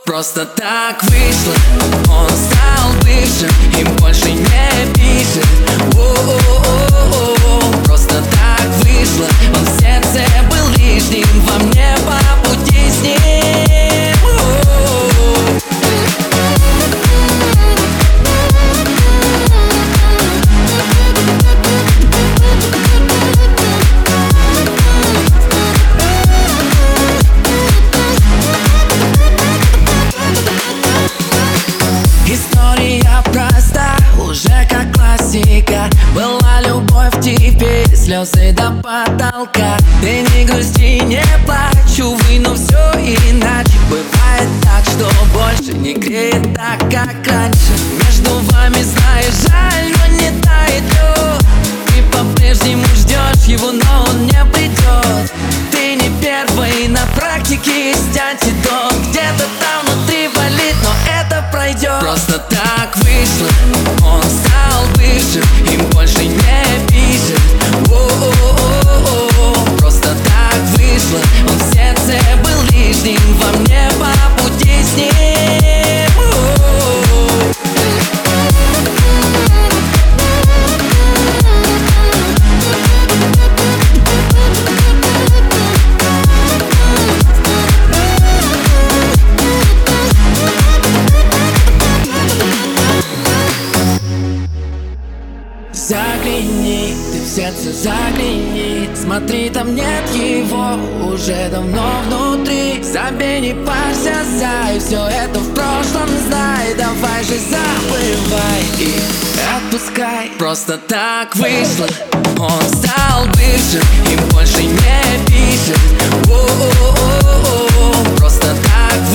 Просто так вышло, он стал бывшим и больше не пишет. О-о-о-о-о. Просто так вышло, он в сердце был лишним, во мне по пути с ним. История проста, уже как классика. Была любовь, теперь слезы до потолка. Ты не грусти, не плачь, увы, но все иначе. Бывает так, что больше не греет так, как раньше. Между вами, знаешь, жаль, но не тает лед. Ты по-прежнему ждешь его, но он не придет. Ты не первый, на практике есть антидот. Где-то там внутри болит, но это пройдет. Просто так вышло, он стал бывшим и больше не пишет. О-о-о-о-о. Просто так вышло, он в сердце был лишним, во мне по пути с ним. Загляни, ты в сердце загляни. Смотри, там нет его уже давно внутри. Забей, не парься, зай, все это в прошлом знай. Давай же забывай и отпускай. Просто так вышло, он стал бывшим и больше не пишет. О-о-о-о-о. Просто так вышло.